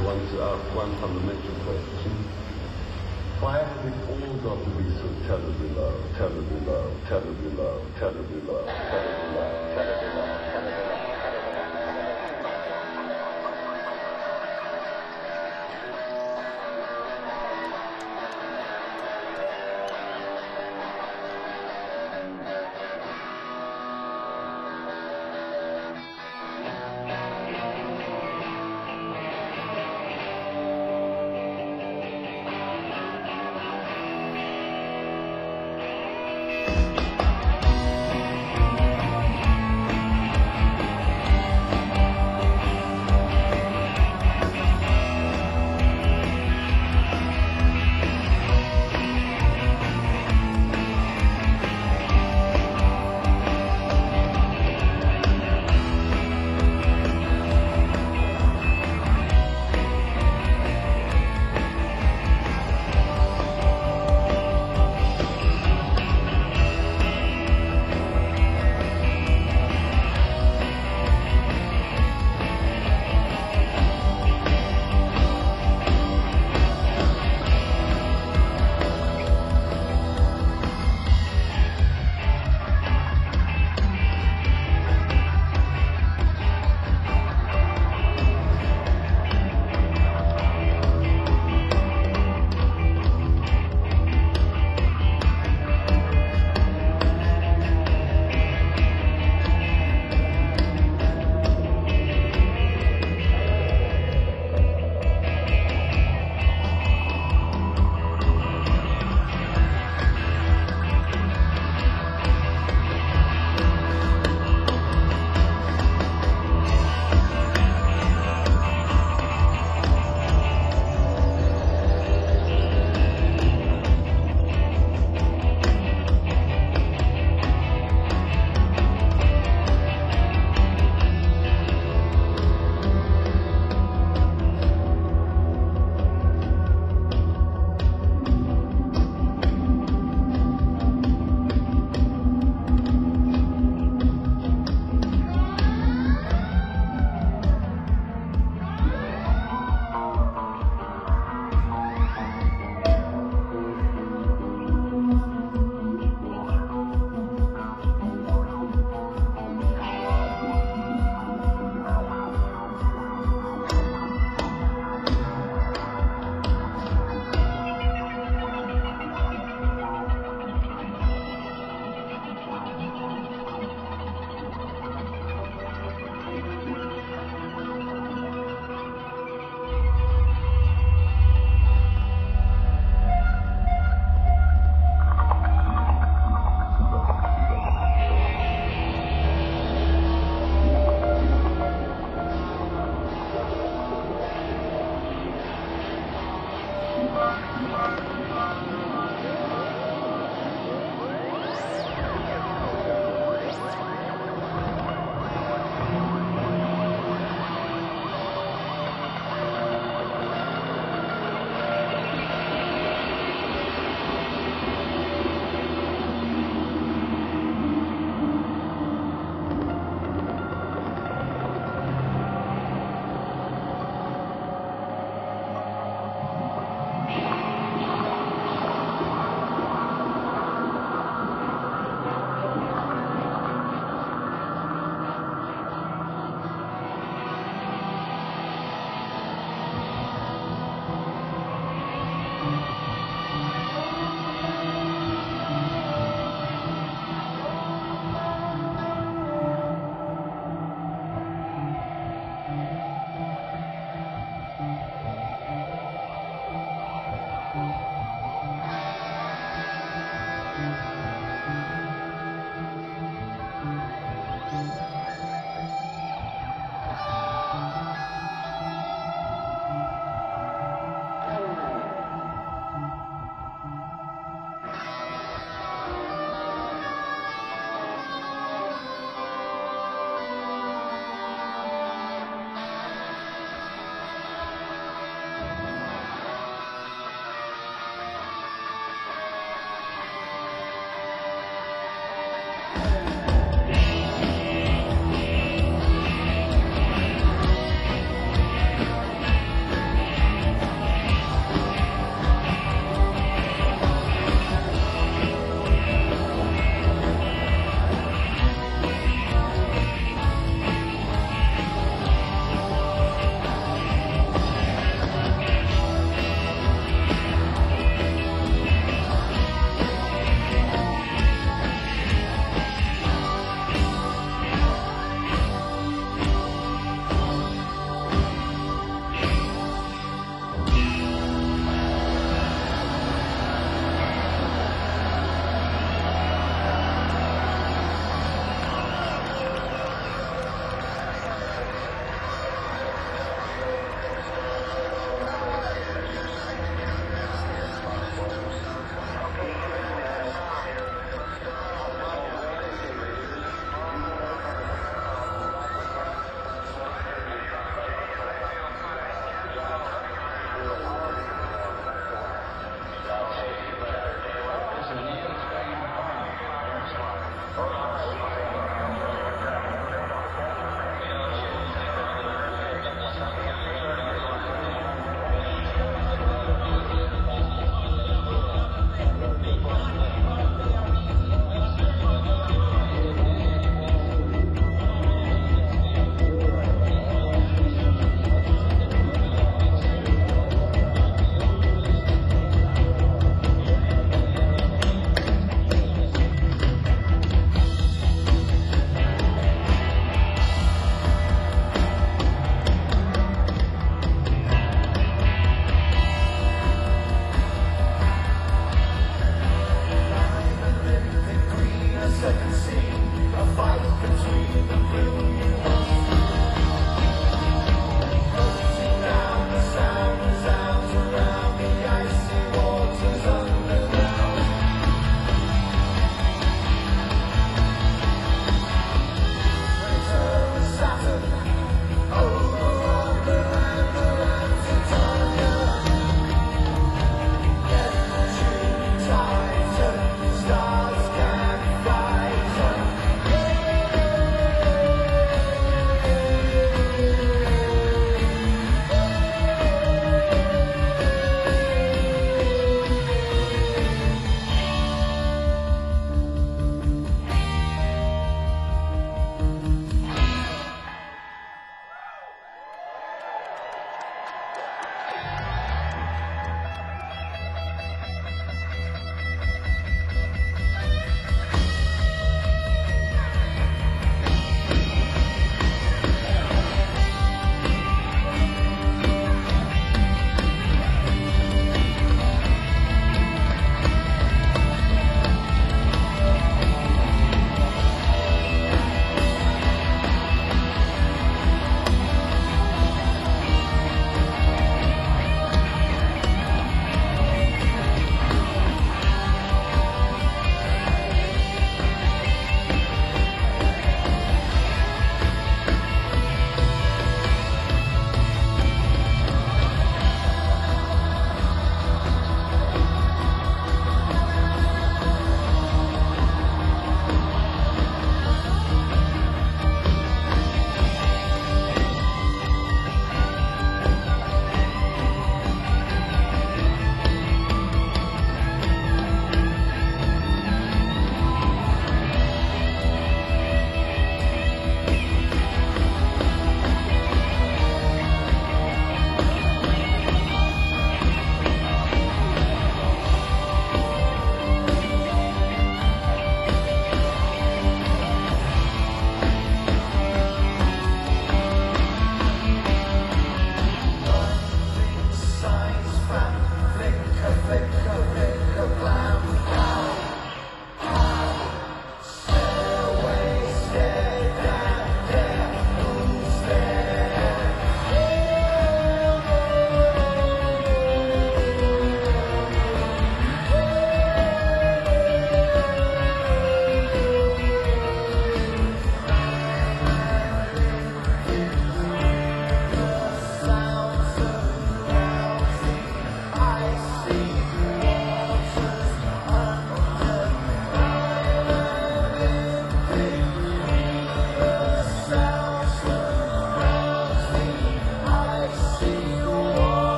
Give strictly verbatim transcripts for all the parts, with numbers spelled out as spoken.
want to ask one fundamental question. Why has it all got to be so terribly low, terribly low, terribly low, terribly low, terribly low, terribly low, terribly low?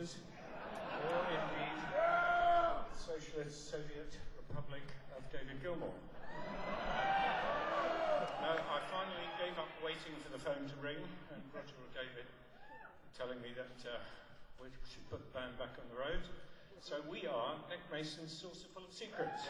headquarters, or indeed the Socialist Soviet Republic of David Gilmour. No, I finally gave up waiting for the phone to ring, and Roger or David were telling me that uh, we should put the band back on the road. So we are Nick Mason's Saucer Full of Secrets.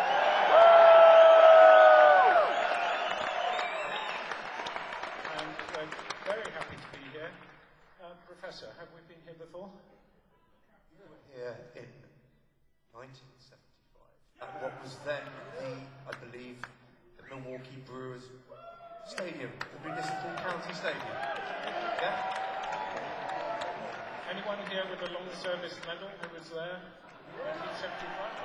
And we're very happy to be here. Uh, Professor, have we been here before? We were here in nineteen seventy-five, at what was then the, I believe, the Milwaukee Brewers Stadium, the Municipal County Stadium. Yeah? Anyone here with a long service medal who was there in nineteen seventy-five?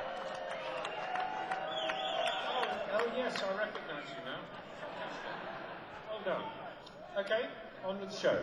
Oh, oh yes, I recognise you now. Well done. Okay, on with the show.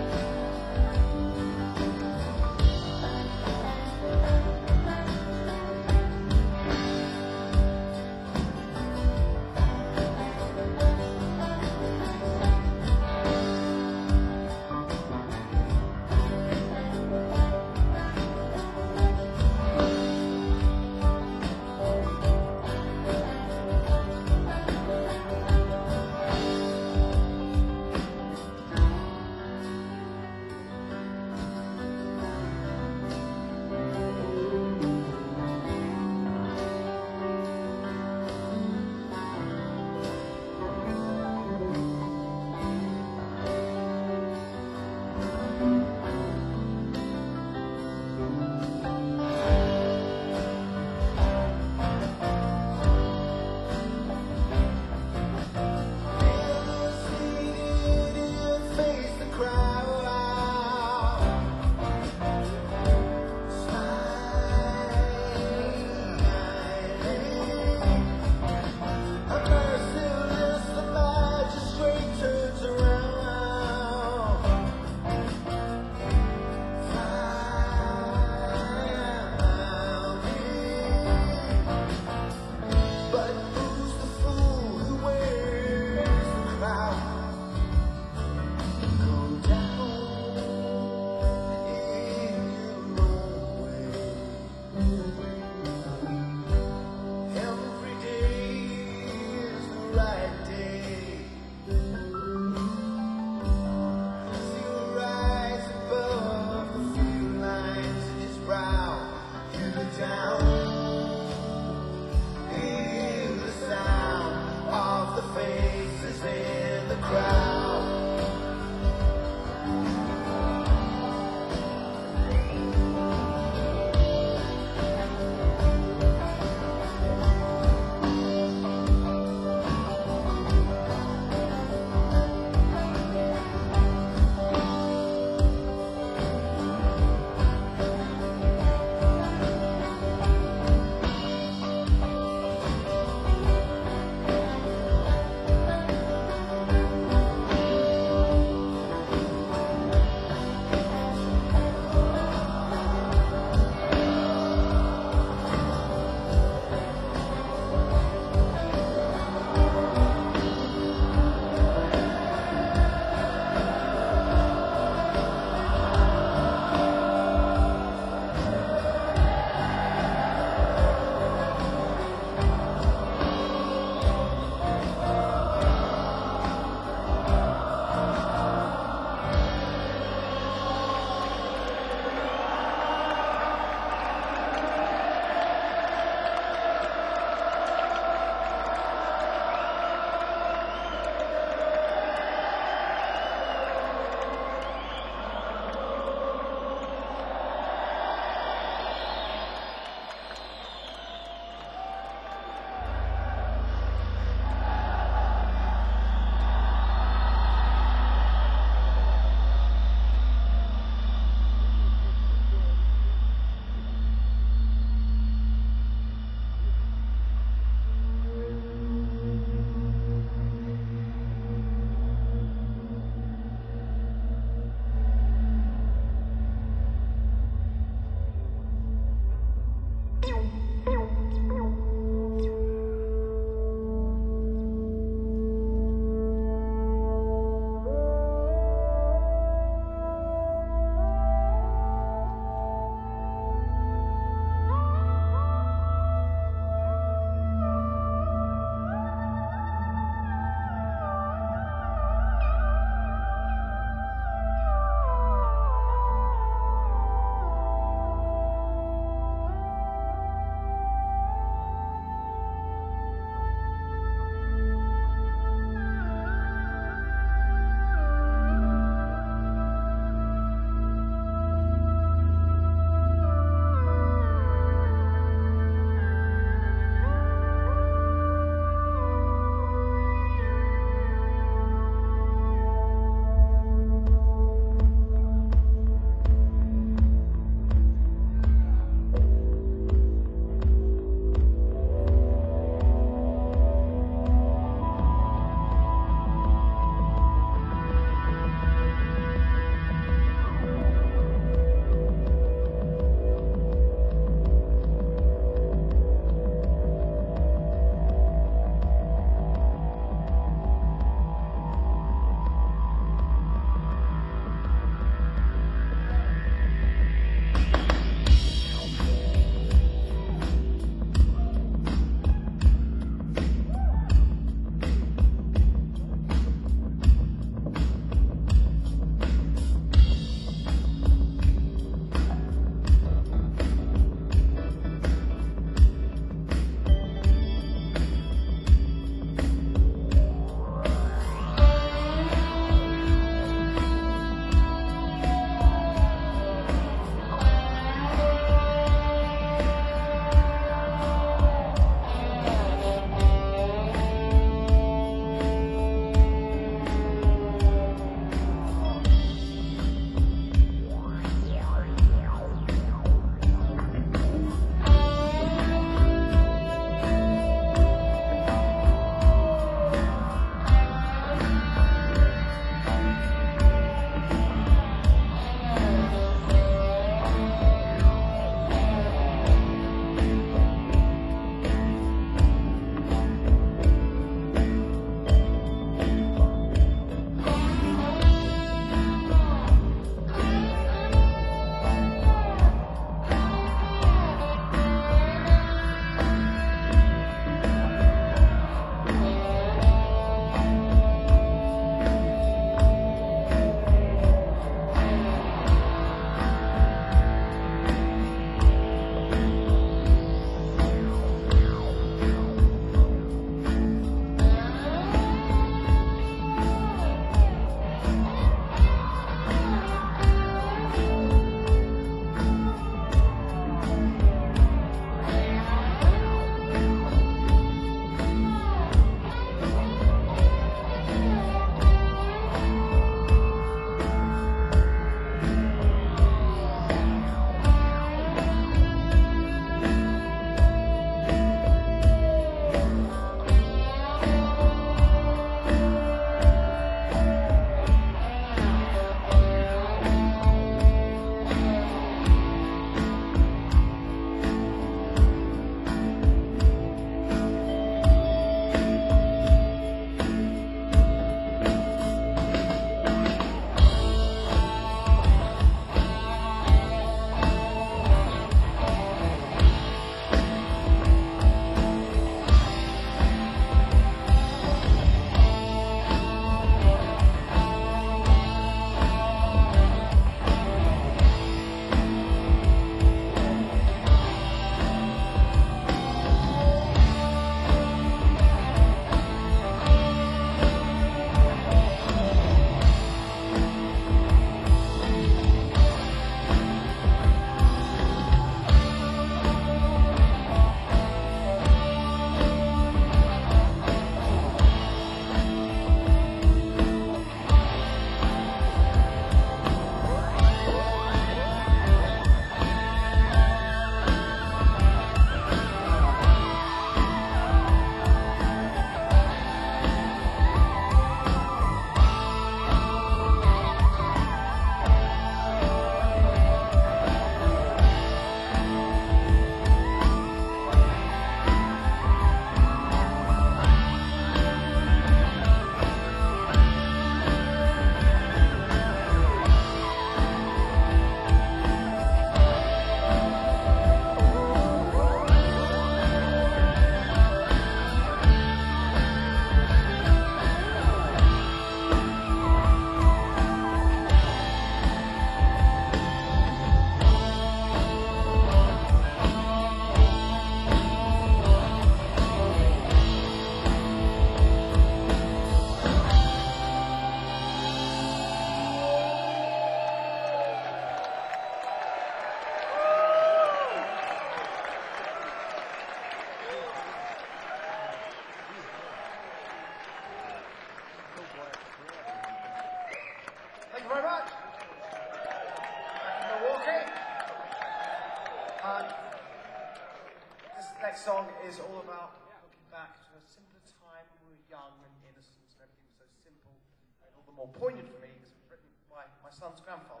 next song is all about looking back to a simpler time when we were young and innocent and everything was so simple. And all the more poignant for me because it was written by my son's grandfather.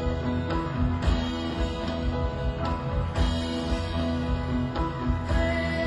Hey!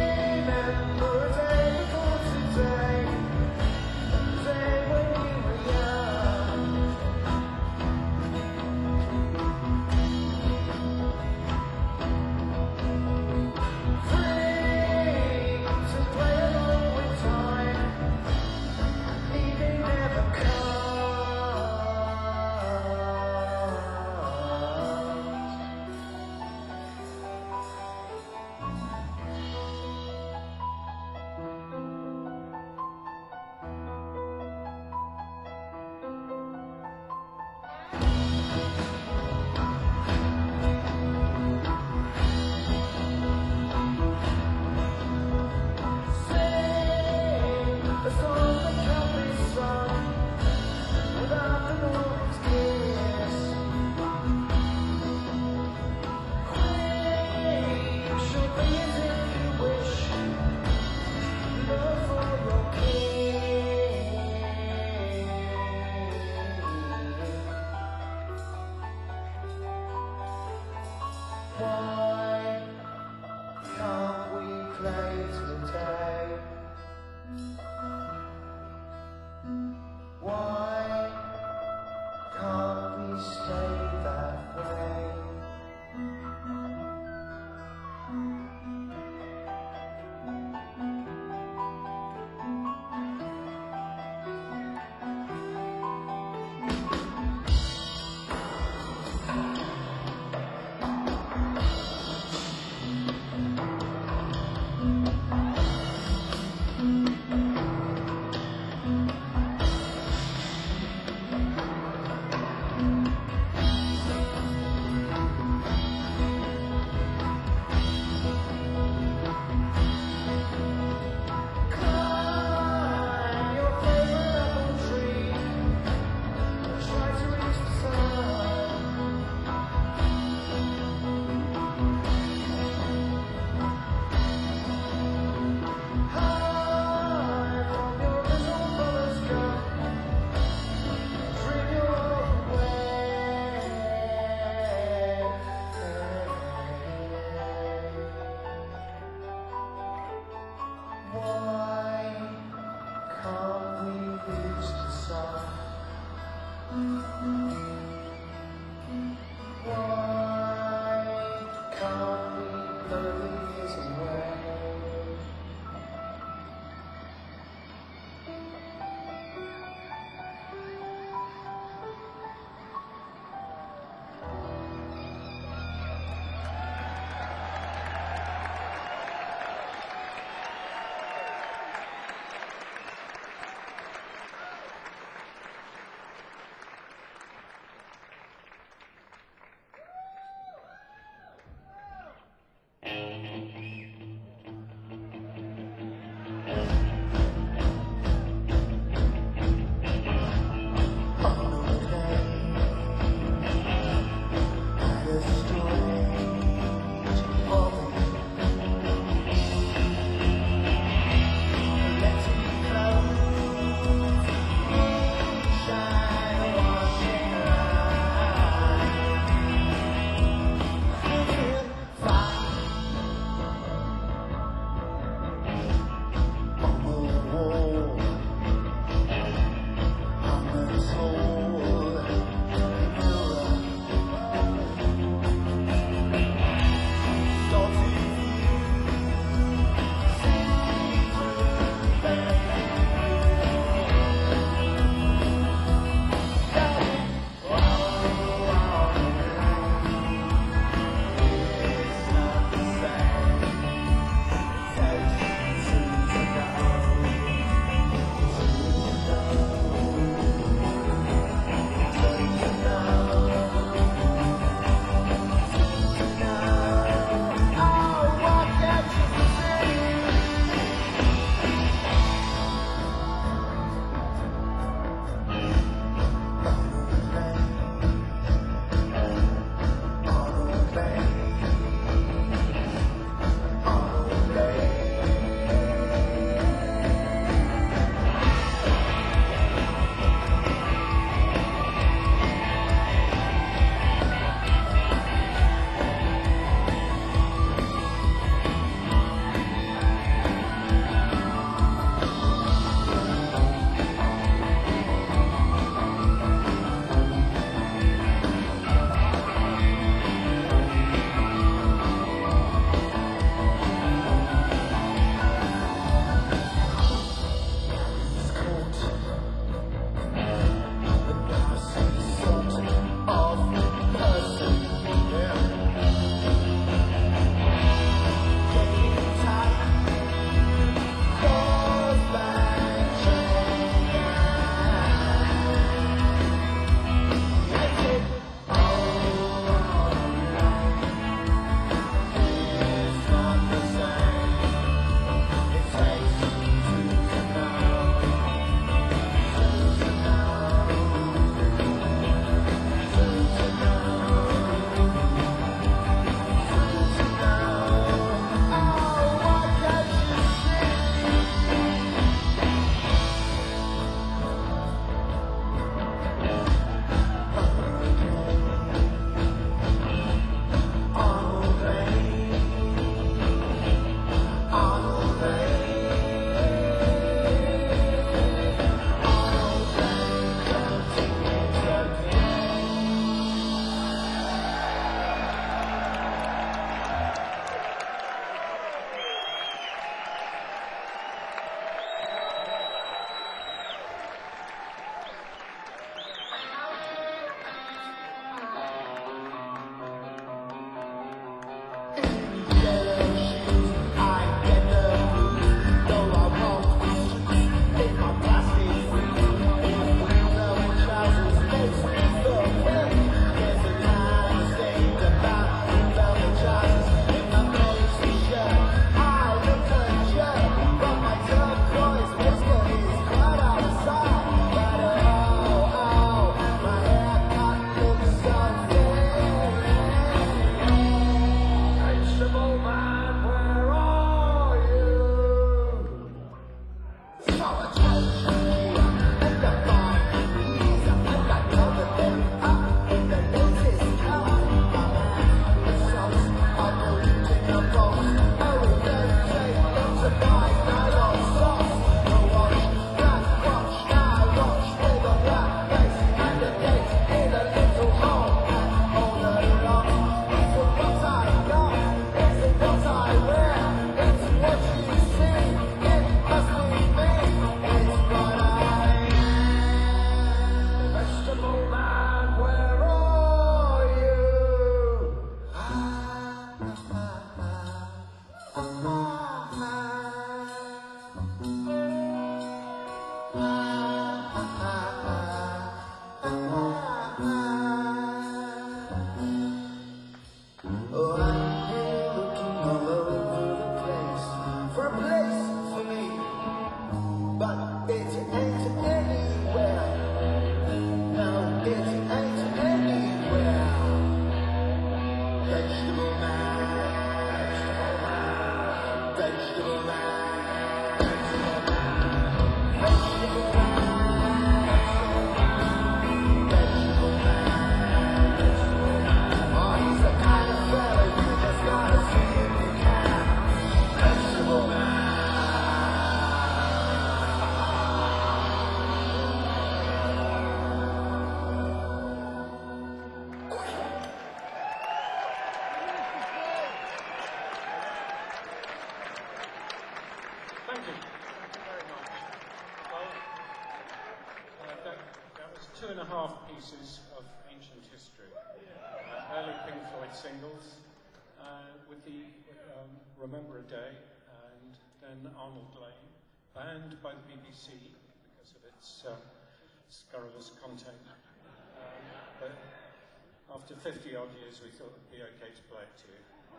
pieces of ancient history. Uh, early Pink Floyd singles uh, with the um, Remember a Day, and then Arnold Lane, banned by the B B C because of its uh, scurrilous content. Um, but after fifty odd years, we thought it'd be okay to play it to you.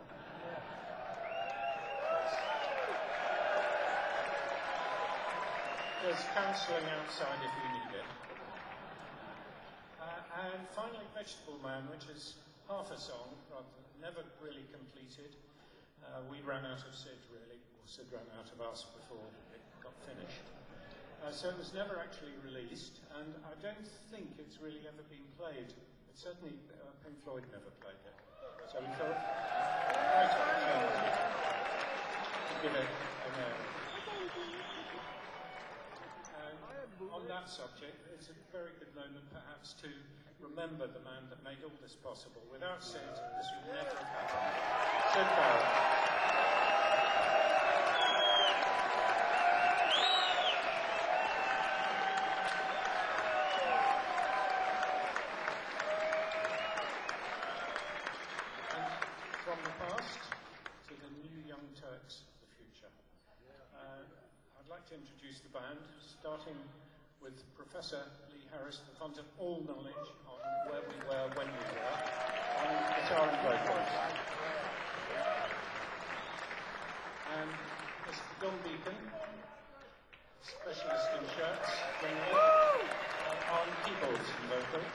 There's counselling outside if you need it. Uh, and finally, Vegetable Man, which is half a song, rather never really completed. Uh, we ran out of Sid, really, or Sid ran out of us before it got finished. Uh, so it was never actually released, and I don't think it's really ever been played. But certainly, uh, Pink Floyd never played it. So we thought, right opportunity to give it a go. On that subject, it's a very good moment perhaps to remember the man that made all this possible. Without Sid, this would never have happened. Sid Barrett. And from the past to the new Young Turks of the future. Uh, I'd like to introduce the band, starting with Professor Lee Harris, the font of all knowledge on where we were, when we were, on guitar and vocals. And Mister Don Beacon, specialist in shirts, generally, uh, on keyboards and vocals.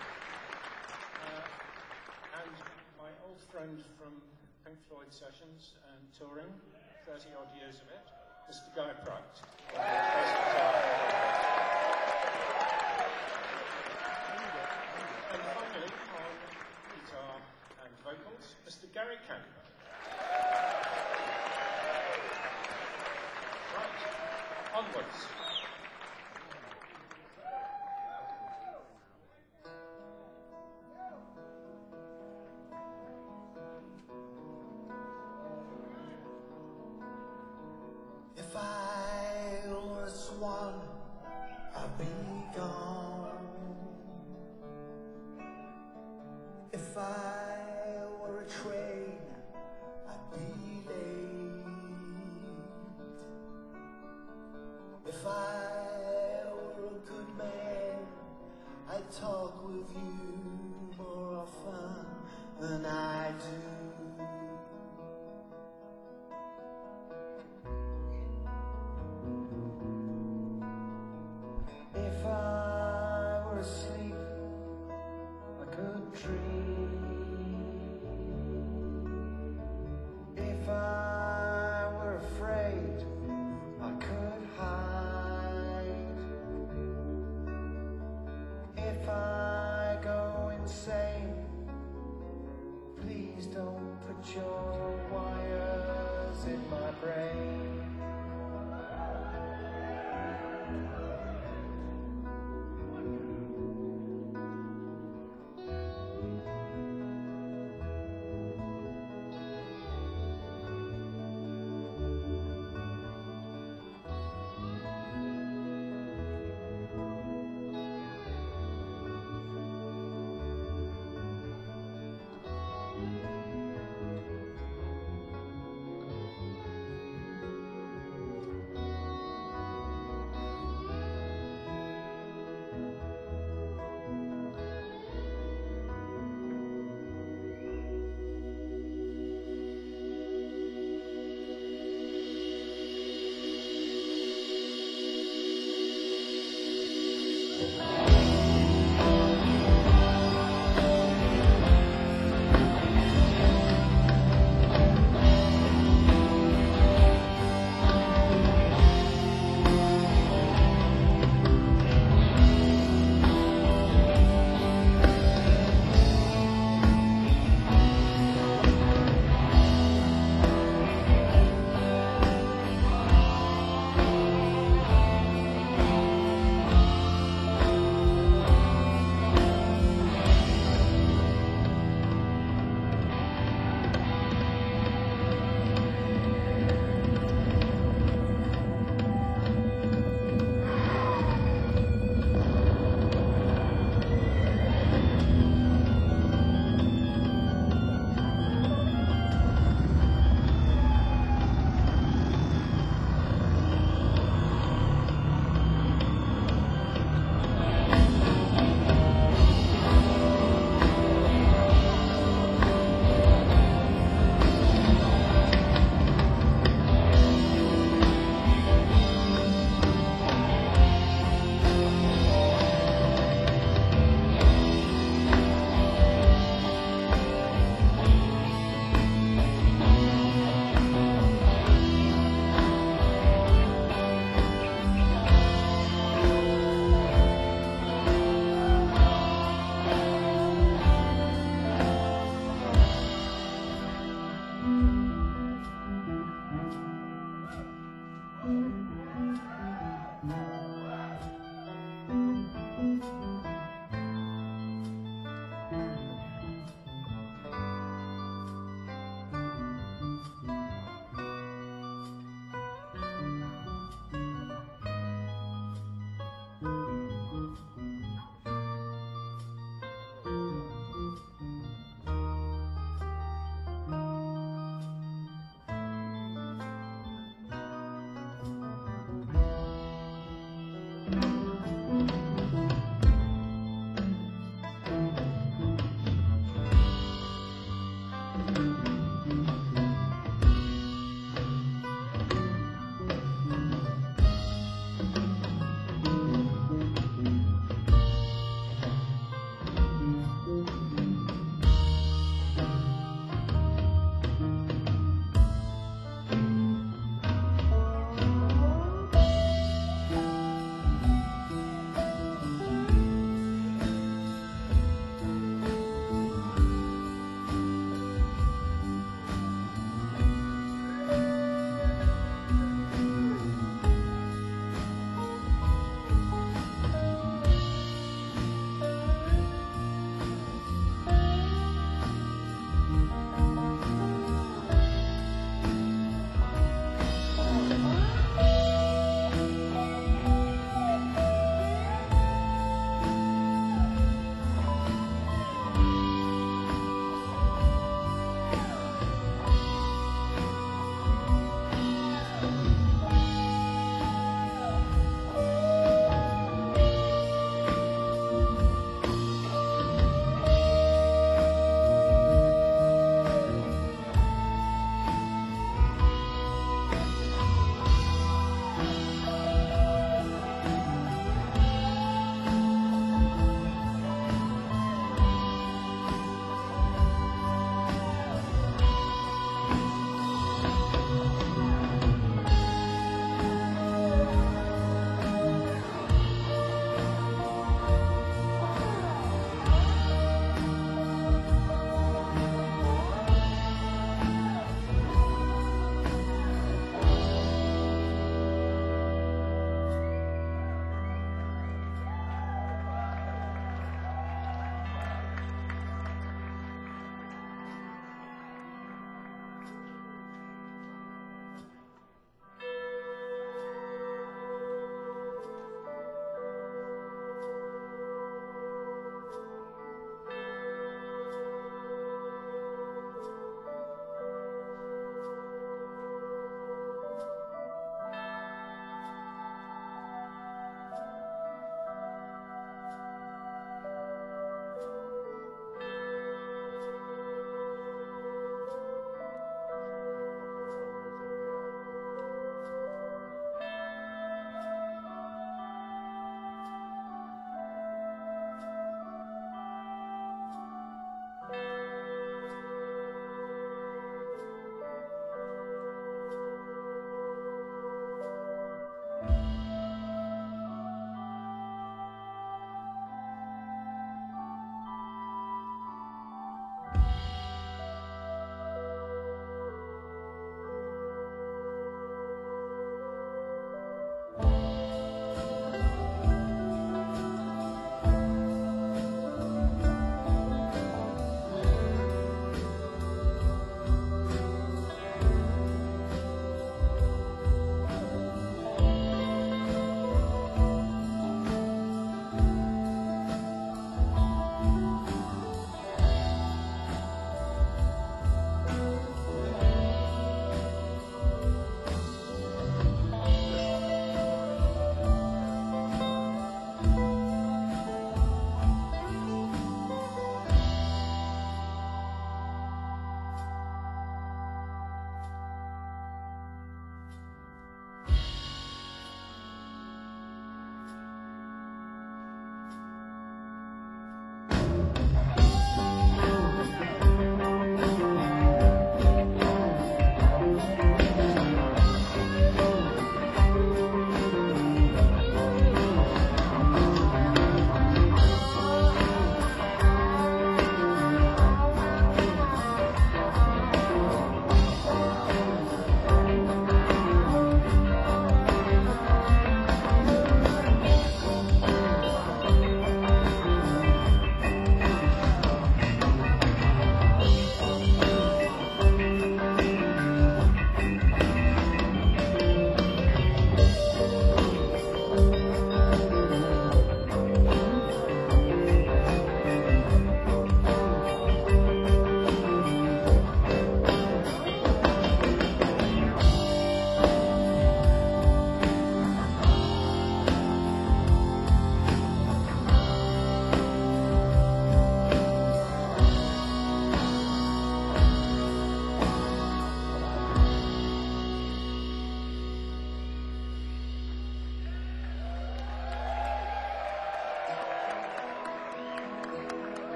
Uh, and my old friend from Pink Floyd sessions and touring, thirty odd years of it, Mister Guy Pratt. And finally, on guitar and vocals, Mister Gary Camp. Right, onwards. If I was one, I'd be gone. If I were a train, I'd be late. If I were a good man, I'd talk with you more often than I do. If I were asleep, I could dream. If I were afraid, I could hide. If I go insane, please don't put your wires in my brain.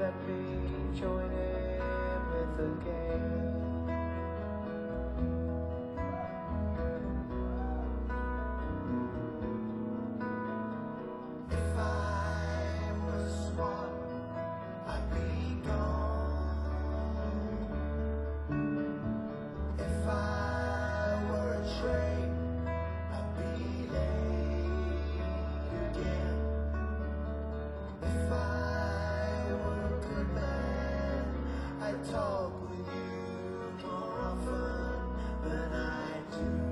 let me join in with the game. If I was one, I'd be gone. If I were a train, I'd be late again. If I were a good man, I'd talk with you more often than I do.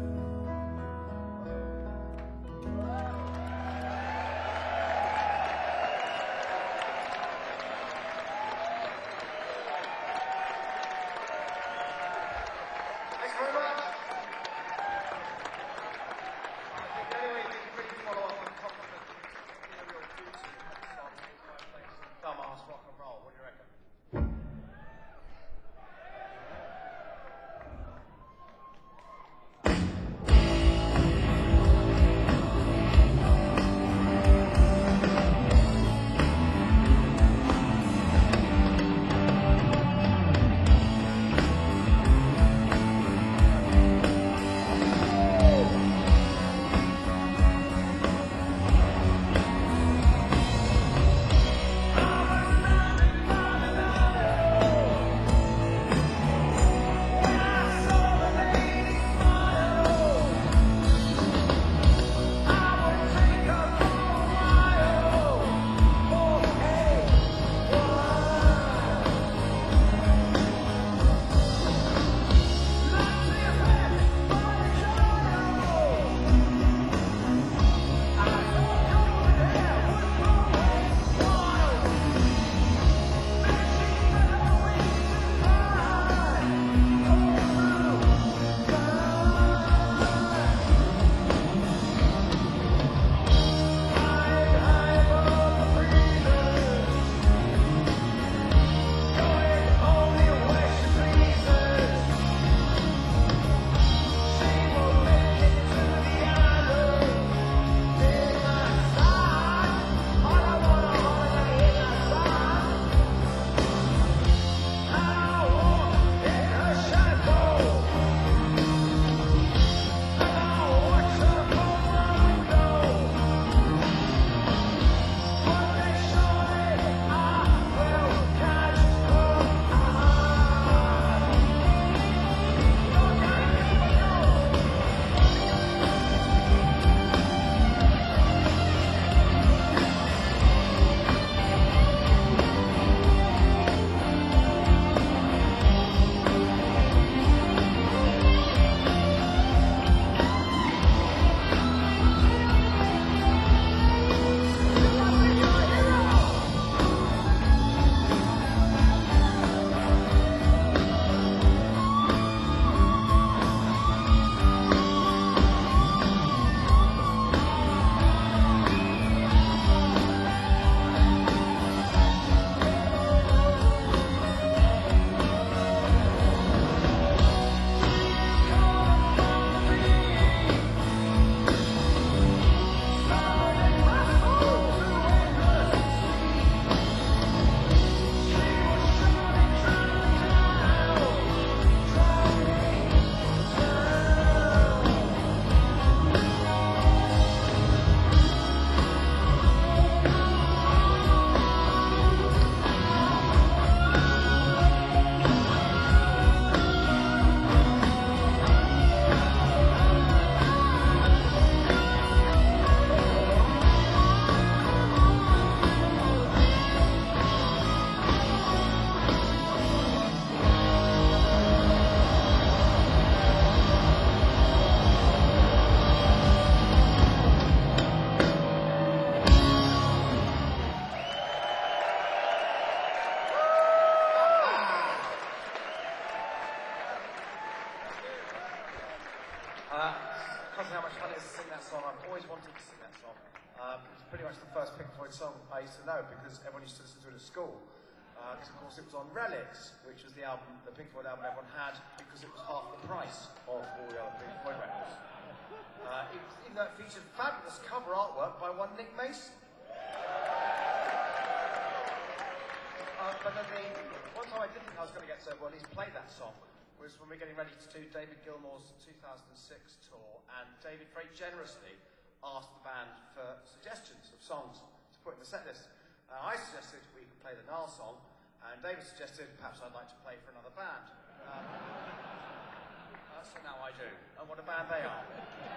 Thanks very much. I think anyway, you can really follow up on the compliment. You know, your duty and start to play some dumbass rock and roll. What do you reckon? Uh, because of how much fun it is to sing that song, I've always wanted to sing that song. Um, it was pretty much the first Pink Floyd song I used to know because everyone used to listen to it at school. Because, uh, of course, it was on Relics, which was the album, the Pink Floyd album everyone had, because it was half the price of all the other Pink Floyd records. Uh, it, even though it featured fabulous cover artwork by one Nick Mason. Uh, but then the one time I didn't think I was going to get to, well, at least play that song, was when we were getting ready to do David Gilmour's two thousand six tour, and David very generously asked the band for suggestions of songs to put in the set list. Uh, I suggested we could play the Nile song, and David suggested perhaps I'd like to play for another band. Um, uh, so now I do, and what a band they are.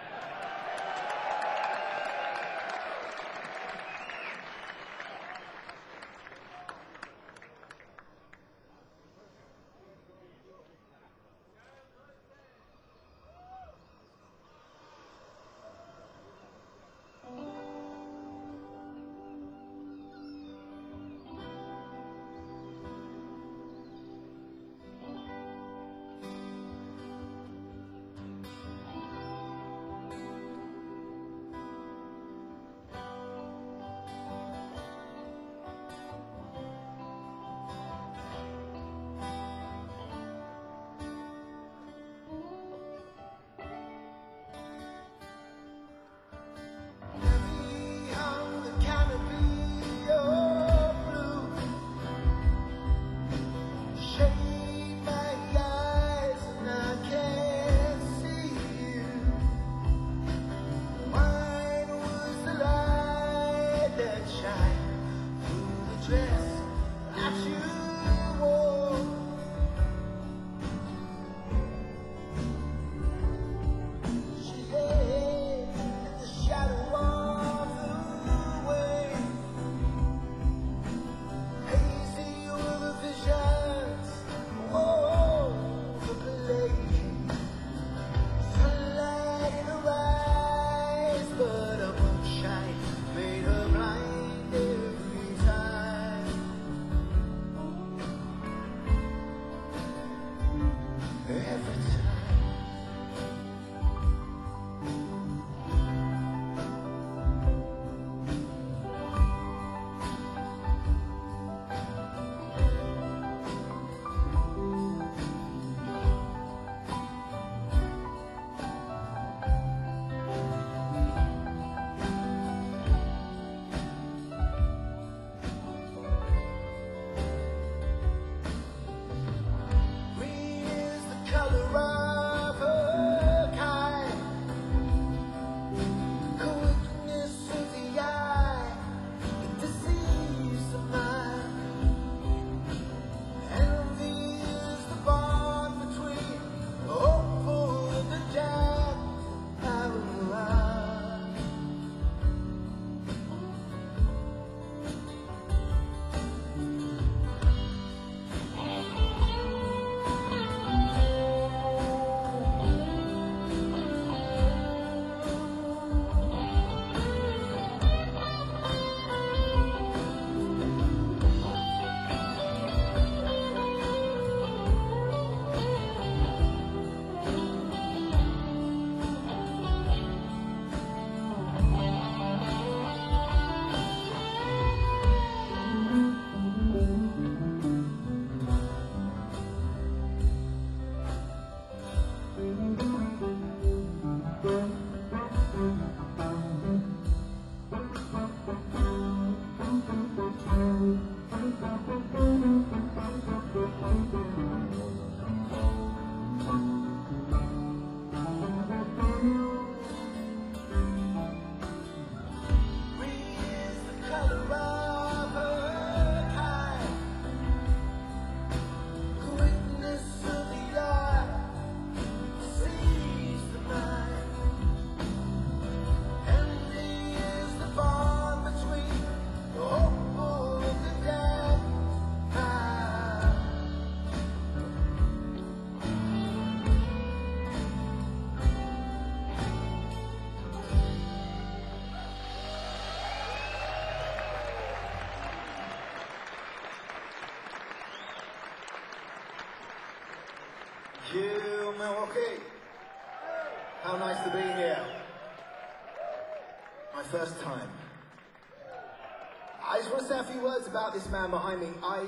You, Milwaukee. How nice to be here. My first time. I just want to say a few words about this man behind me. I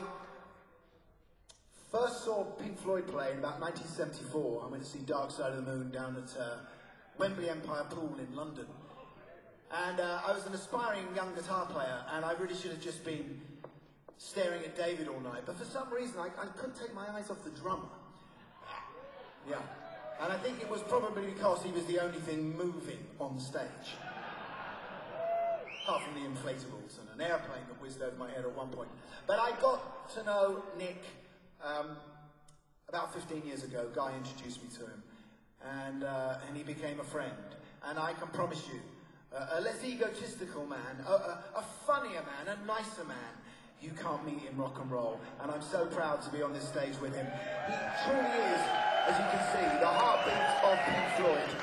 first saw Pink Floyd play in about nineteen seventy-four. I went to see Dark Side of the Moon down at uh, Wembley Empire Pool in London. And uh, I was an aspiring young guitar player, and I really should have just been staring at David all night, but for some reason I, I couldn't take my eyes off the drummer. Yeah. And I think it was probably because he was the only thing moving on stage. Apart from the inflatables and an airplane that whizzed over my head at one point. But I got to know Nick um, about fifteen years ago. Guy introduced me to him, and, uh, and he became a friend. And I can promise you, uh, a less egotistical man, a, a, a funnier man, a nicer man, you can't meet in rock and roll. And I'm so proud to be on this stage with him. He truly is, as you can see, the heartbeat of Pink Floyd.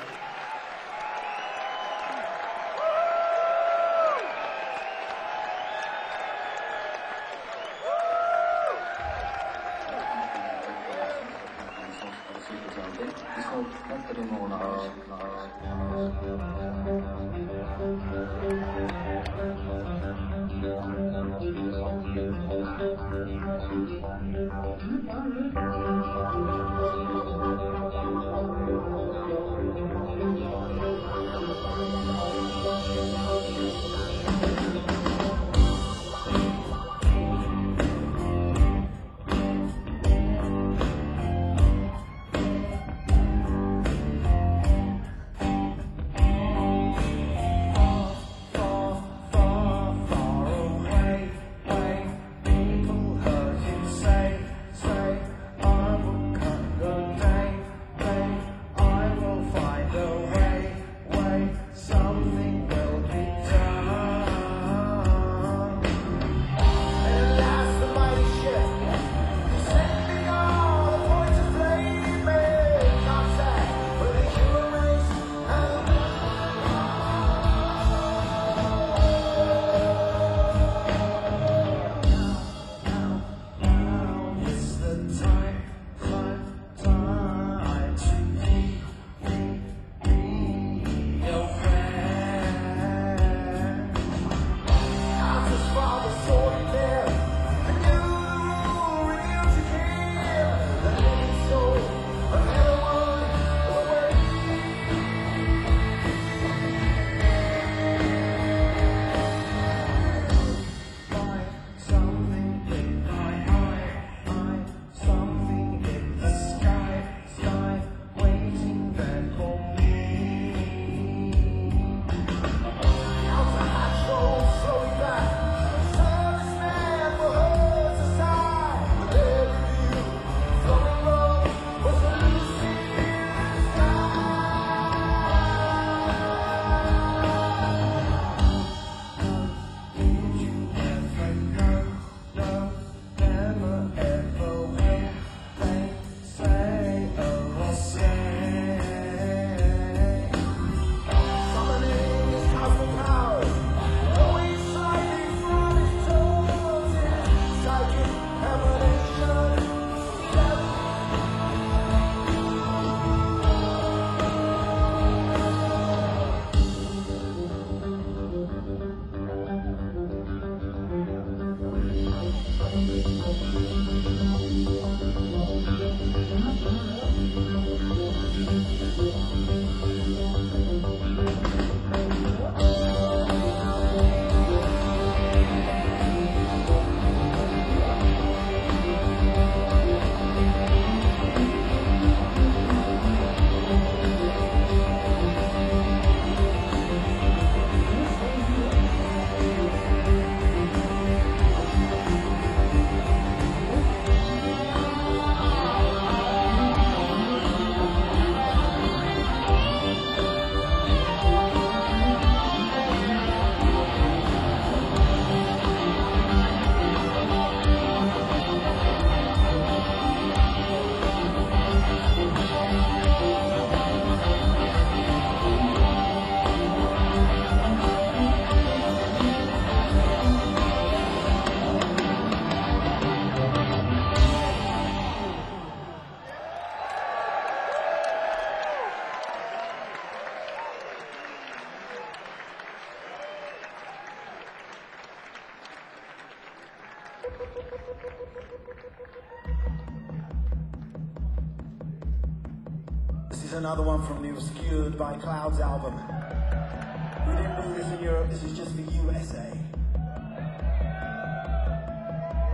This is another one from the Obscured by Clouds album. We didn't do this in Europe, this is just for U S A.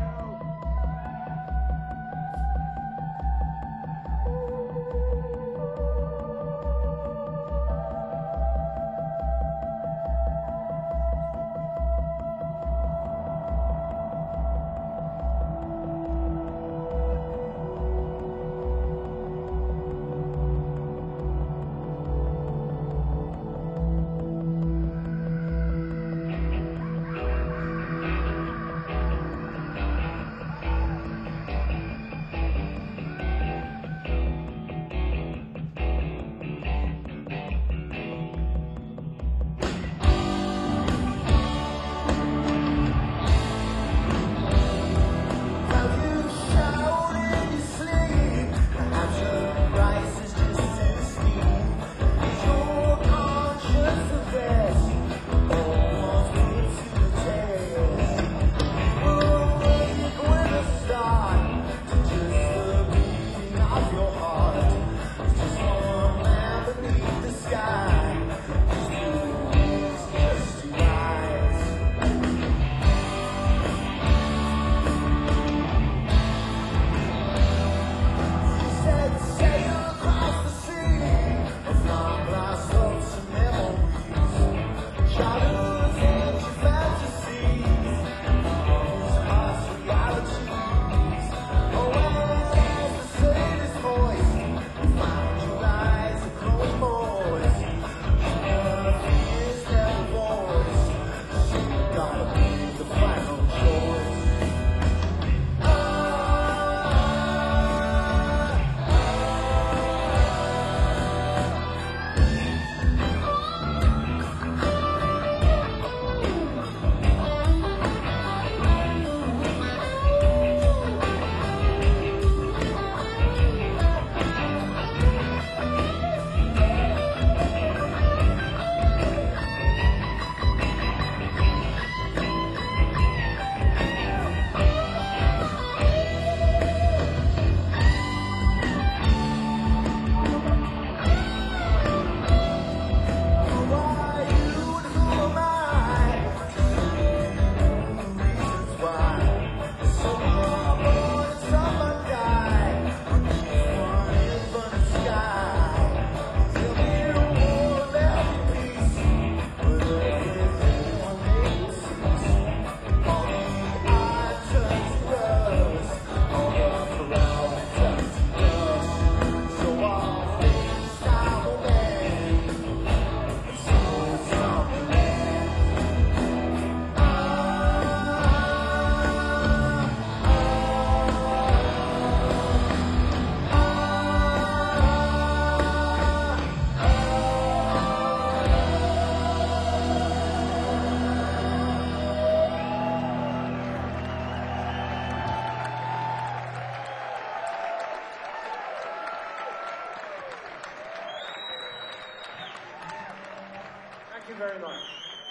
very much.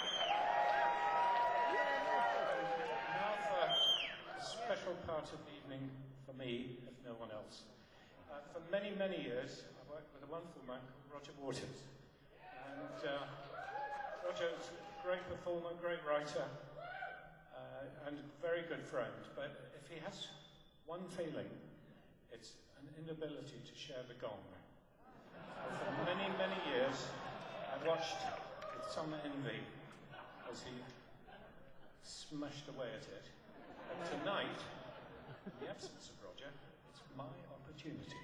Now for a special part of the evening for me, if no one else. Uh, for many, many years, I worked with a wonderful man called Roger Waters. And uh, Roger's a great performer, great writer, uh, and very good friend. But if he has one failing, it's an inability to share the gong. So for many, many years, I watched with some envy as he smashed away at it. And tonight, in the absence of Roger, it's my opportunity.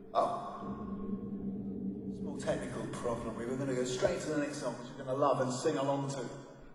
Oh. Small technical problem. We were going to go straight to the next song, which you're going to love and sing along to.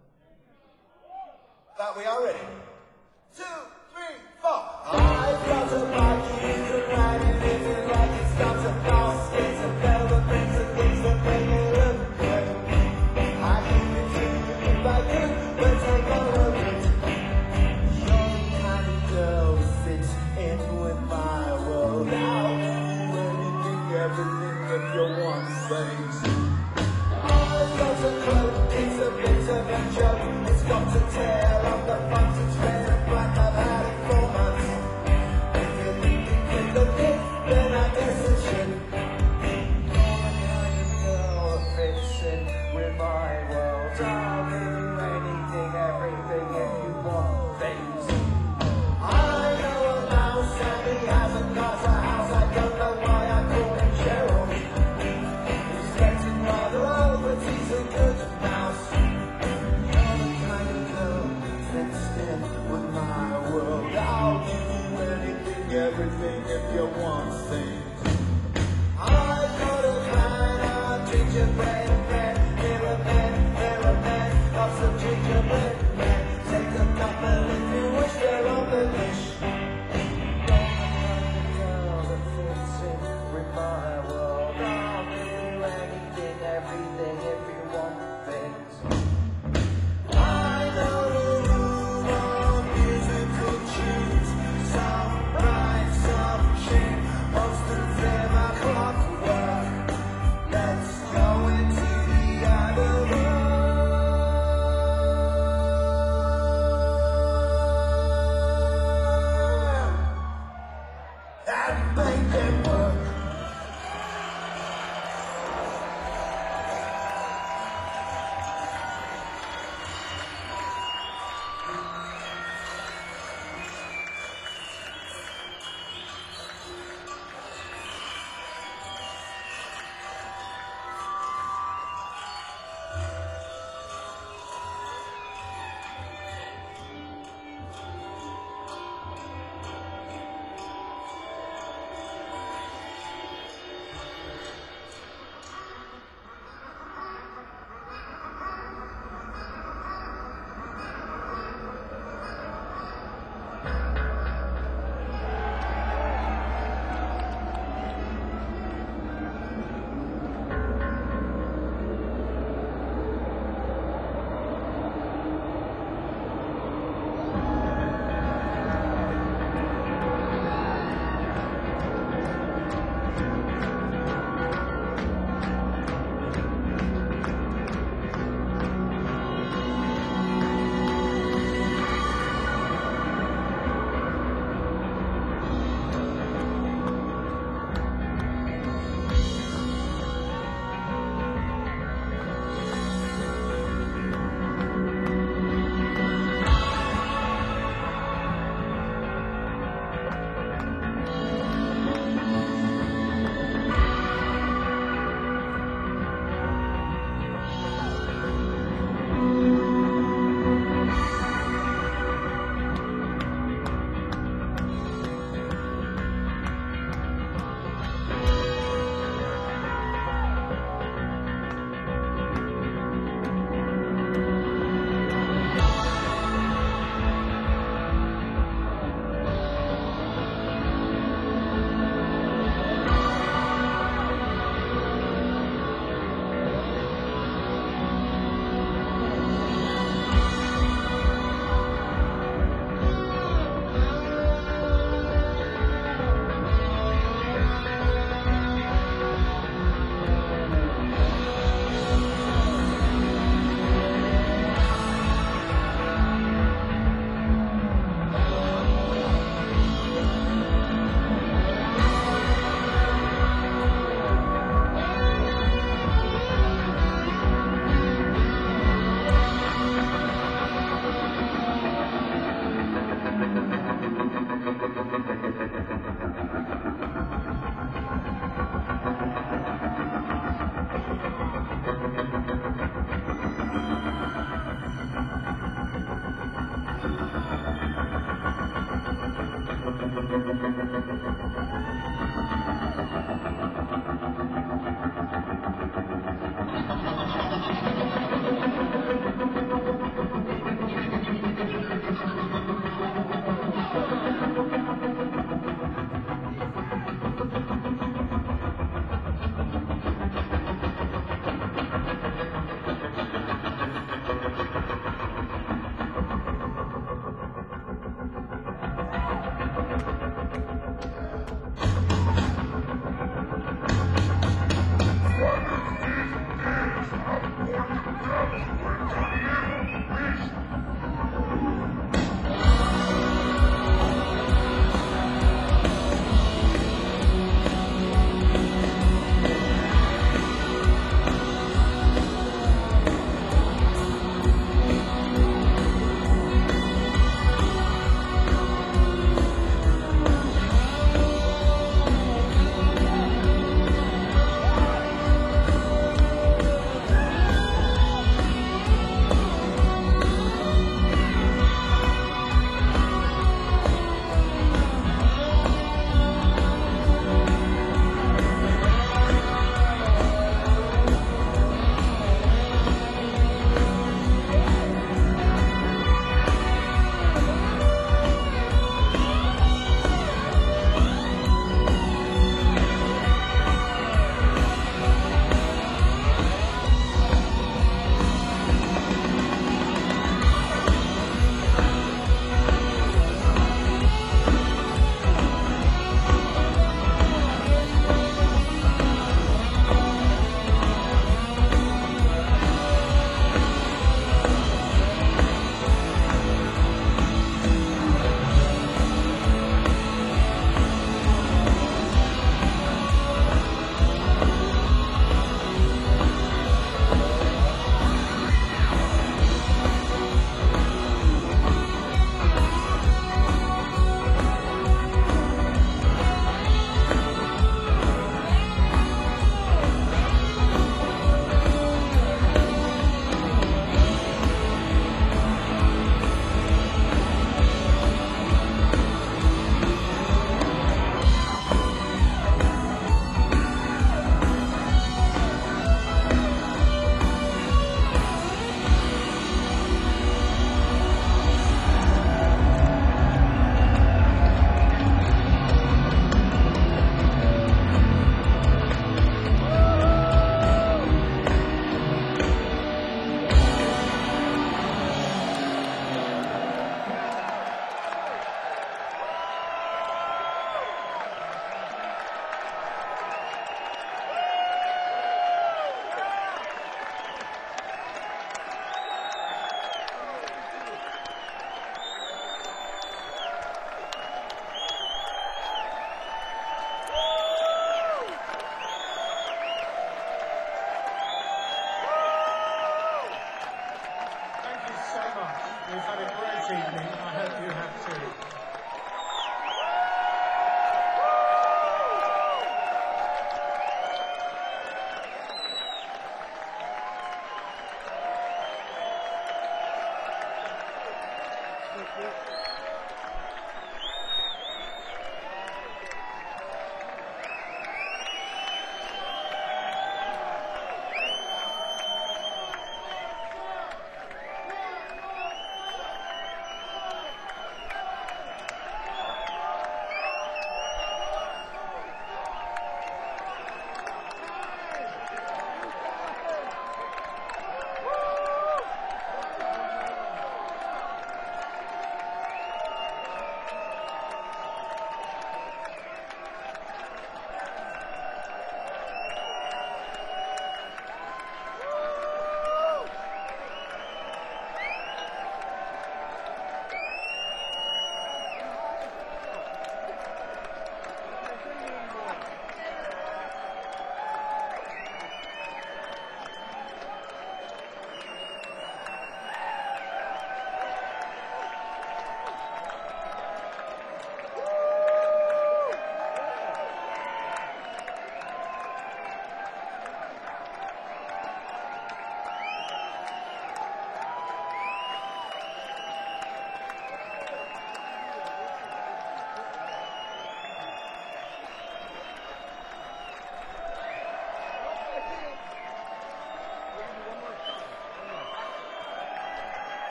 That we are ready. Two, three, four. I've got a bike, you can ride it if you like. It's got a basket of velvet things and things that make you look good. I give it to you if I could, but take all of it. You're the kind of girl who fits in with my world. I'll do anything, everything if you want things. I've got a cloak, it's a bit of a joke. It's got a tail on the front, it's red and black, I've had it for months. If you're thinking with the pit, then I guess it should. You're the kind of girl that fits in with my world. I'll do anything, everything if you want things. I know a mouse and he hasn't got a house. I don't know why I call him Gerald. He's getting rather old, but he's a good mouse. You're the kind of girl that fits in with my world. I'll do anything, everything if you want things. I've got a plan, I'll gingerbread bread. Here a man, there a man, lots of gingerbread men. Take a couple if you wish, they're on the dish. You're the kind of girl that fits in with my world. I'll do anything, everything if you want things. I know the room of musical tunes. Some bright, some cheap, most of them are clockwork. Let's go into the other room and make them work.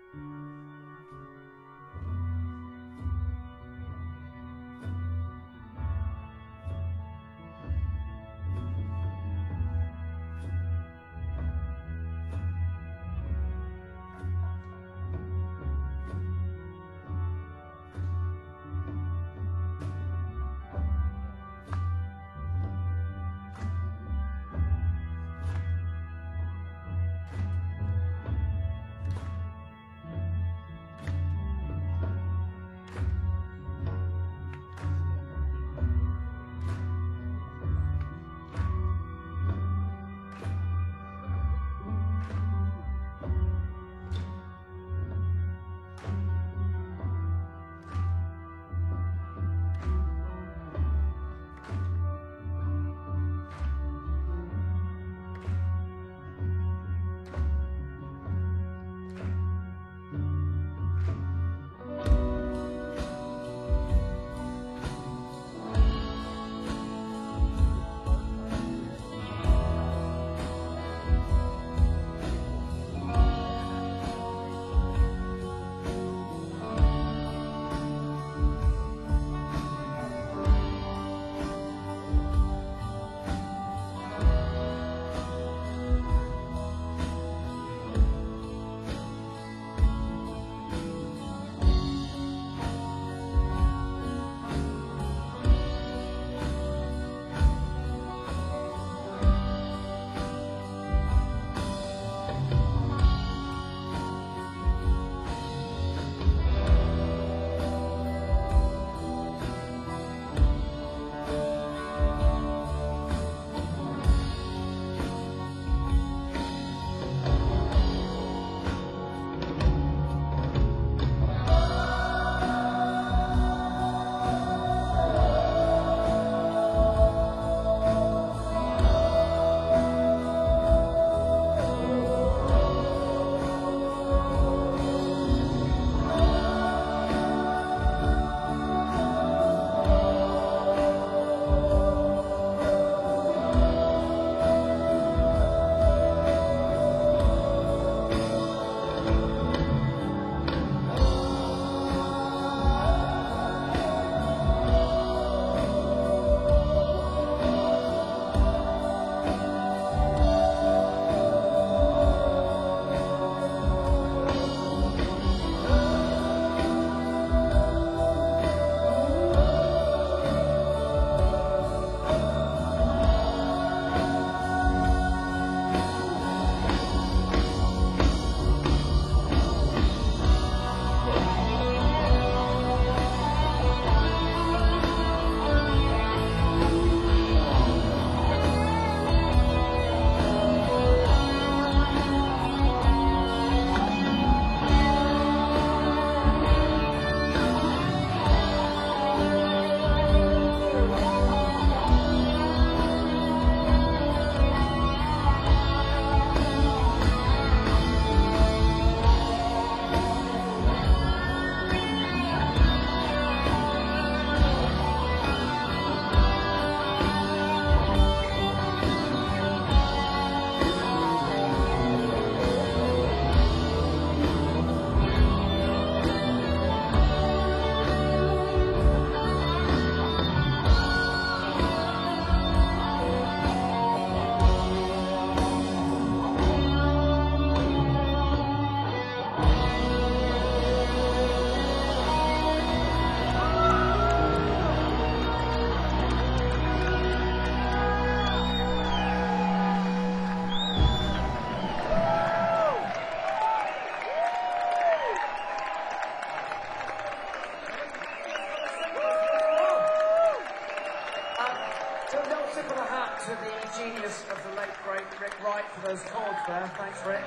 those chords there. Thanks, Rick.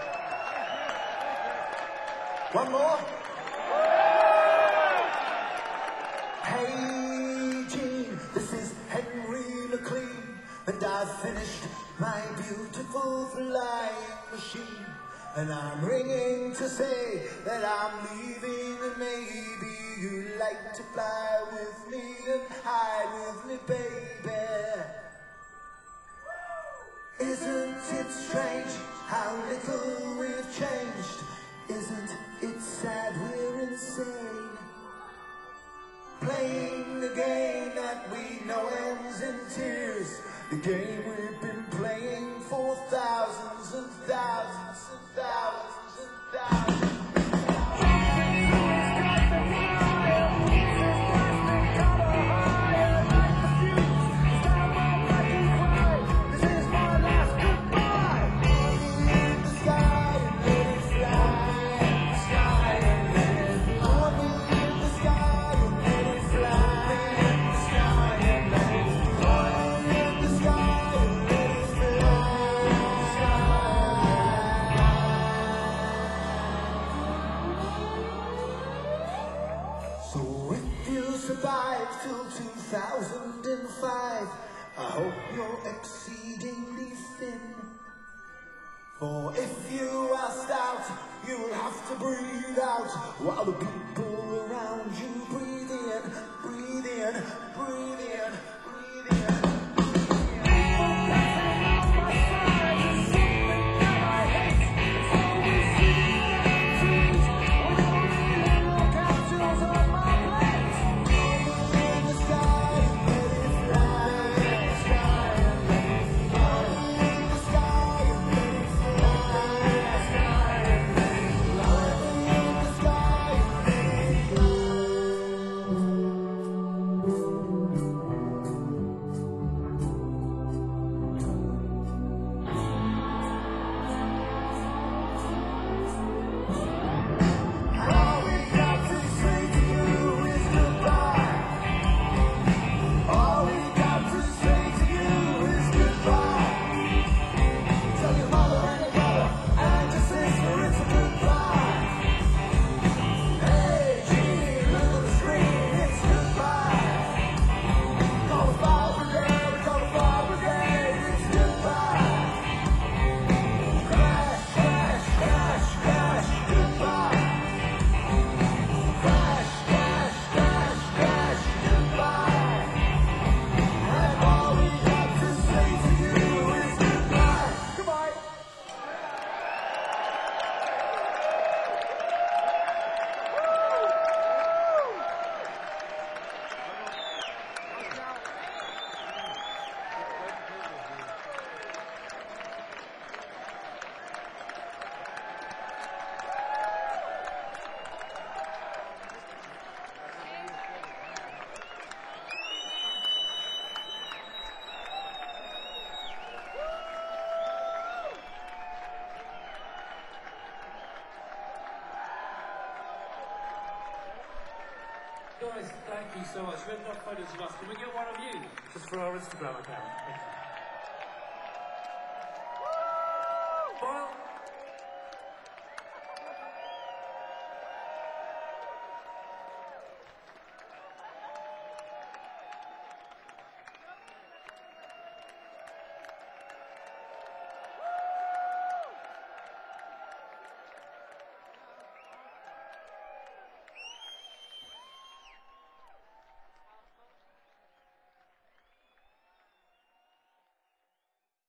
One more. Hey, Gene, this is Henry McLean, and I've finished my beautiful flying machine. And I'm ringing to say that I'm leaving, and maybe you'd like to fly with me and hide with me, baby. Isn't it strange how little we've changed? Isn't thousands and thousands and thousands. Survive till two thousand five. I hope you're exceedingly thin. For if you are stout, you'll have to breathe out while the people around you breathe in, breathe in, breathe in, breathe in. Guys, thank you so much. We have enough photos of us. Can we get one of you? Just for our Instagram account. Thank you. File